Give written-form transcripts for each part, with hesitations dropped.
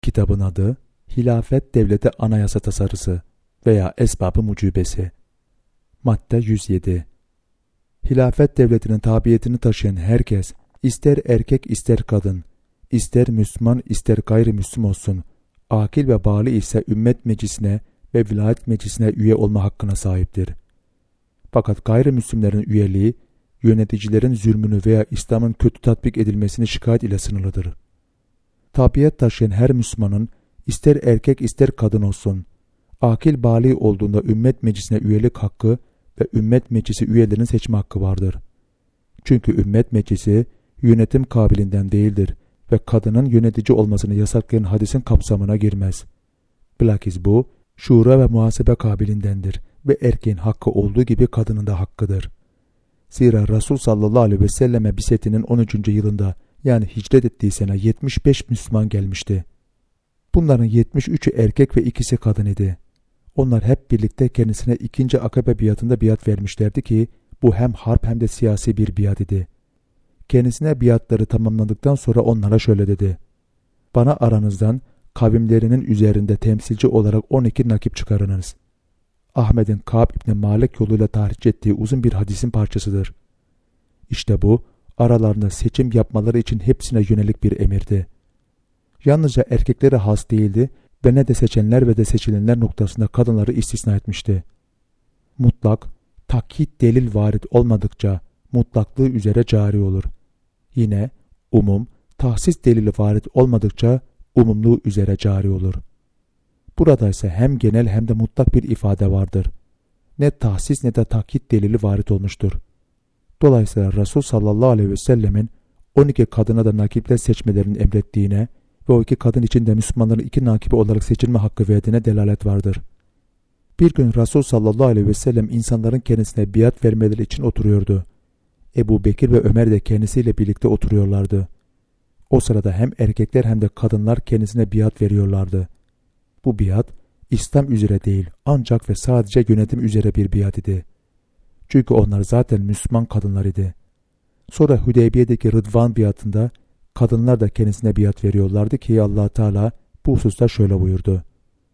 Kitabın adı Hilafet Devleti Anayasa Tasarısı veya Esbab-ı Mucibesi. Madde 107. Hilafet devletinin tabiyetini taşıyan herkes, ister erkek ister kadın, ister Müslüman ister gayrimüslim olsun, akil ve bâli ise ümmet meclisine ve vilayet meclisine üye olma hakkına sahiptir. Fakat gayrimüslimlerin üyeliği, yöneticilerin zulmünü veya İslam'ın kötü tatbik edilmesini şikayet ile sınırlıdır. Tabiyet taşıyan her Müslümanın, ister erkek ister kadın olsun, akil bâli olduğunda ümmet meclisine üyelik hakkı ve ümmet meclisi üyelerini seçme hakkı vardır. Çünkü ümmet meclisi yönetim kabilinden değildir ve kadının yönetici olmasını yasaklayan hadisin kapsamına girmez. Bilakis bu, şura ve muhasebe kabilindendir ve erkeğin hakkı olduğu gibi kadının da hakkıdır. Zira Resul sallallahu aleyhi ve selleme bisetinin 13. yılında, yani hicret ettiği sene 75 Müslüman gelmişti. Bunların 73'ü erkek ve ikisi kadın idi. Onlar hep birlikte kendisine 2. Akabe biatında biat vermişlerdi ki bu hem harp hem de siyasi bir biat idi. Kendisine biatları tamamladıktan sonra onlara şöyle dedi: "Bana aranızdan kavimlerinin üzerinde temsilci olarak 12 nakip çıkarınız." Ahmet'in Kâb İbni Malik yoluyla tahric ettiği uzun bir hadisin parçasıdır. İşte bu, aralarında seçim yapmaları için hepsine yönelik bir emirdi. Yalnızca erkeklere has değildi ve ne de seçenler ve de seçilenler noktasında kadınları istisna etmişti. Mutlak, takyit delil varit olmadıkça mutlaklığı üzere cari olur. Yine umum, tahsis delili varit olmadıkça umumluğu üzere cari olur. Burada ise hem genel hem de mutlak bir ifade vardır. Ne tahsis ne de takyit delili varit olmuştur. Dolayısıyla Resul sallallahu aleyhi ve sellemin 12 kadına da nakipler seçmelerini emrettiğine ve o 2 kadın için de Müslümanların 2 nakibi olarak seçilme hakkı verdiğine delalet vardır. Bir gün Resul sallallahu aleyhi ve sellem insanların kendisine biat vermeleri için oturuyordu. Ebu Bekir ve Ömer de kendisiyle birlikte oturuyorlardı. O sırada hem erkekler hem de kadınlar kendisine biat veriyorlardı. Bu biat, İslam üzere değil ancak ve sadece yönetim üzere bir biat idi. Çünkü onlar zaten Müslüman kadınlar idi. Sonra Hüdeybiye'deki Rıdvan biatında kadınlar da kendisine biat veriyorlardı ki Allah Teala bu hususta şöyle buyurdu: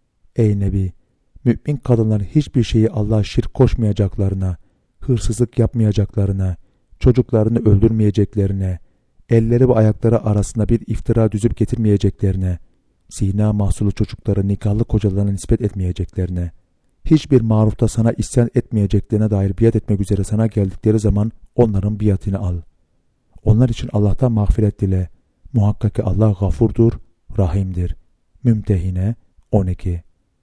"Ey Nebi, mümin kadınlar hiçbir şeyi Allah'a şirk koşmayacaklarına, hırsızlık yapmayacaklarına, çocuklarını öldürmeyeceklerine, elleri ve ayakları arasında bir iftira düzüp getirmeyeceklerine, zina mahsulü çocukları nikahlı kocalarına nispet etmeyeceklerine, hiçbir marufta sana isyan etmeyeceklerine dair biat etmek üzere sana geldikleri zaman onların biatini al. Onlar için Allah'tan mağfiret dile. Muhakkak ki Allah gafurdur, rahimdir." Mümtehine 12.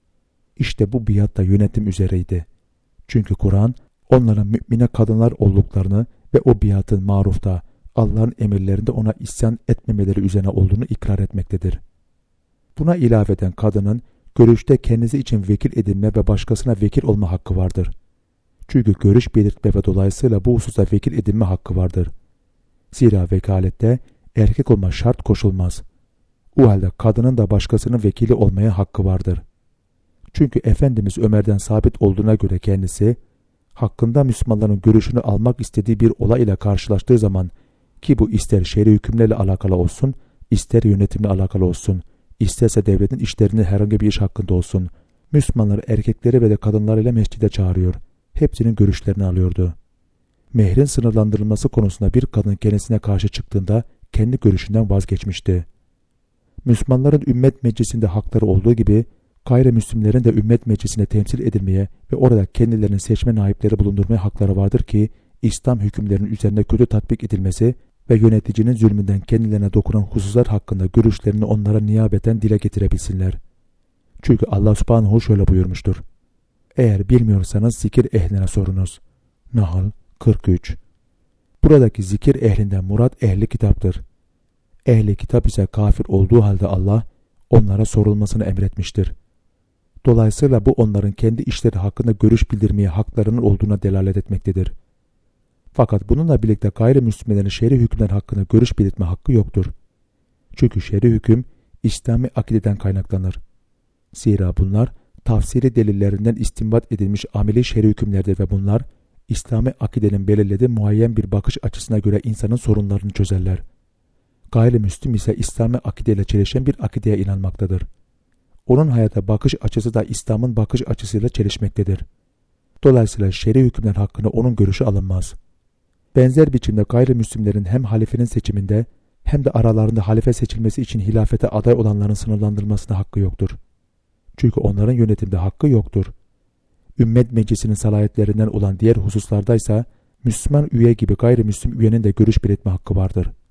İşte bu biat da yönetim üzereydi. Çünkü Kur'an onların mümine kadınlar olduklarını ve o biatın marufta Allah'ın emirlerinde ona isyan etmemeleri üzerine olduğunu ikrar etmektedir. Buna ilaveten kadının görüşte kendisi için vekil edinme ve başkasına vekil olma hakkı vardır. Çünkü görüş belirtme ve dolayısıyla bu hususta vekil edinme hakkı vardır. Zira vekalette erkek olma şart koşulmaz. O halde kadının da başkasının vekili olmaya hakkı vardır. Çünkü Efendimiz Ömer'den sabit olduğuna göre kendisi, hakkında Müslümanların görüşünü almak istediği bir olay ile karşılaştığı zaman, ki bu ister şer'i hükümlerle alakalı olsun, ister yönetimle alakalı olsun, isterse devletin işlerinde herhangi bir iş hakkında olsun, Müslümanları erkekleri ve de kadınlarıyla mescide çağırıyor. Hepsinin görüşlerini alıyordu. Mehrin sınırlandırılması konusunda bir kadın kendisine karşı çıktığında kendi görüşünden vazgeçmişti. Müslümanların ümmet meclisinde hakları olduğu gibi gayrimüslimlerin de ümmet meclisine temsil edilmeye ve orada kendilerinin seçme naipleri bulundurmaya hakları vardır ki İslam hükümlerinin üzerinde kötü tatbik edilmesi ve yöneticinin zulmünden kendilerine dokunan hususlar hakkında görüşlerini onlara niyabeten dile getirebilsinler. Çünkü Allah subhanahu şöyle buyurmuştur: "Eğer bilmiyorsanız zikir ehline sorunuz." Nahl 43. Buradaki zikir ehlinden murat ehli kitaptır. Ehli kitap ise kafir olduğu halde Allah onlara sorulmasını emretmiştir. Dolayısıyla bu onların kendi işleri hakkında görüş bildirmeye haklarının olduğuna delalet etmektedir. Fakat bununla birlikte gayrimüslimlerin şer'i hükümler hakkında görüş belirtme hakkı yoktur. Çünkü şer'i hüküm İslami akideden kaynaklanır. Zira bunlar tafsiri delillerinden istinbat edilmiş ameli şer'i hükümlerdir ve bunlar İslami akidenin belirlediği muayyen bir bakış açısına göre insanın sorunlarını çözerler. Gayrimüslim ise İslami akideyle çelişen bir akideye inanmaktadır. Onun hayata bakış açısı da İslam'ın bakış açısıyla çelişmektedir. Dolayısıyla şer'i hükümler hakkında onun görüşü alınmaz. Benzer biçimde gayrimüslimlerin hem halifenin seçiminde hem de aralarında halife seçilmesi için hilafete aday olanların sınırlandırılmasına hakkı yoktur. Çünkü onların yönetimde hakkı yoktur. Ümmet meclisinin salahiyetlerinden olan diğer hususlardaysa Müslüman üye gibi gayrimüslim üyenin de görüş belirtme hakkı vardır.